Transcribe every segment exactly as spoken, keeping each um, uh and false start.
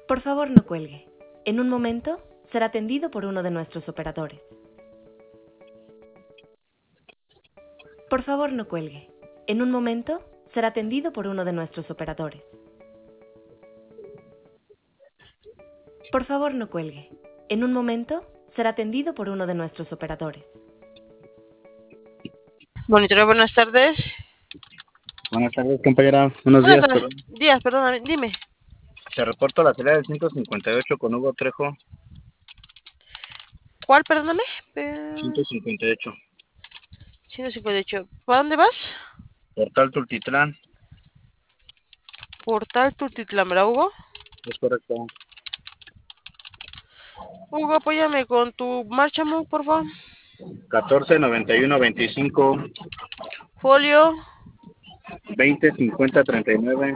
Por favor, no cuelgue. En un momento será atendido por uno de nuestros operadores. Por favor, no cuelgue. En un momento será atendido por uno de nuestros operadores. Por favor, no cuelgue. En un momento será atendido por uno de nuestros operadores. Monitoreo, buenas tardes. Buenas tardes, compañera. Buenos Buenas días, tardes. perdón. Días, perdóname, dime. Te reporto la salida del ciento cincuenta y ocho con Hugo Trejo. ¿Cuál, perdóname? Eh, ciento cincuenta y ocho. ciento cincuenta y ocho. ¿Para dónde vas? Portal Tultitlán. Portal Tultitlán, ¿verdad, Hugo? Es correcto. Hugo, apóyame con tu marcha, Mu, por favor. catorce noventa y uno veinticinco. Folio. veinte cincuenta treinta y nueve.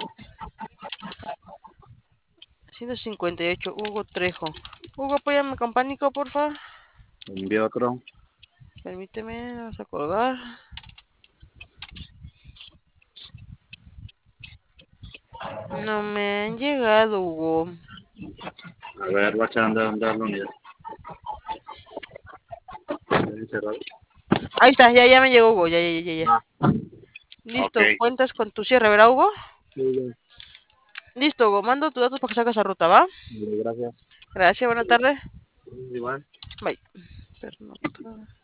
ciento cincuenta y ocho, Hugo Trejo. Hugo, apóyame con pánico, por favor. Envío otro. Permíteme, vamos a colgar. No me han llegado, Hugo. A ver, voy a echar a andar, andar la unidad. Cerrado. Ahí está, ya, ya me llegó, Hugo. Ya, ya, ya, ya. Ah, Listo, ok. cuentas con tu cierre, ¿verdad, Hugo? Sí, Listo, Hugo. Mando tus datos para que salgas a ruta, ¿va? gracias. Gracias, buena tarde. Igual. Bye. Pernocta.